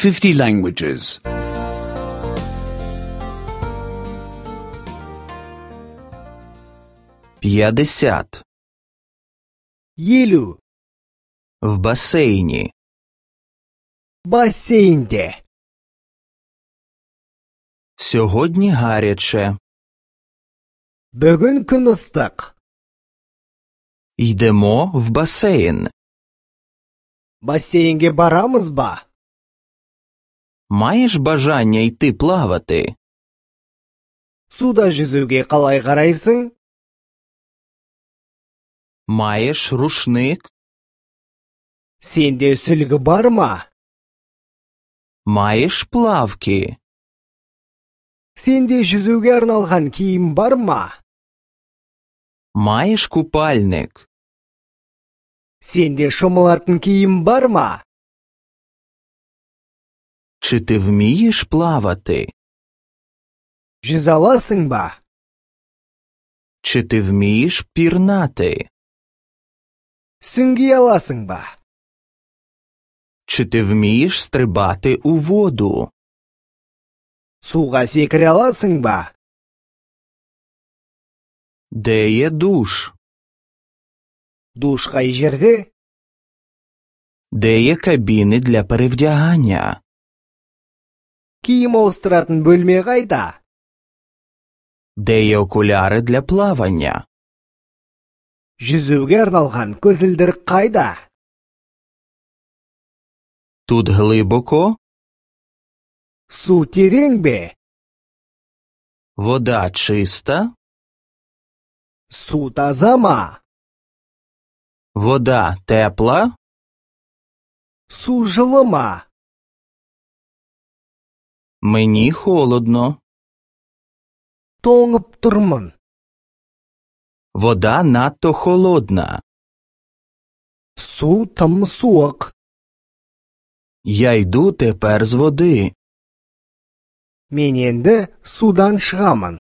50 languages. 50. Елу. В басейні. Бассейнде. Сьогодні гаряче. Бүгін күн ыстық. Йдемо в басейн. Бассейнге барамыз ба? Маєш бажання йти плавати? Суда жүзуге қалай қарайсың? Маєш рушник? Сенде сүлгі бар ма? Маєш плавки? Сенде жүзуге арналған киім бар ма? Маєш купальник? Сенде шомылатын киім бар ма? Чи ти вмієш плавати? Жүз аласың ба? Чи ти вмієш пірнати? Сүңги аласың ба? Чи ти вмієш стрибати у воду? Суға секіре аласың ба? Де є душ? Душ қай жерде? Де є кабіни для перевдягання? Киім ауыстыратын бөлме қайда? Де є окуляри для плавання? Жүзуге арналған көзілдірік қайда? Тут глибоко? Су терең бе? Вода чиста? Су таза ма? Вода тепла? Су жылы ма? Мені холодно. Тоңып тұрмын. Вода надто холодна. Су тым суық. Я йду тепер з води. Мен енді судан шығамын.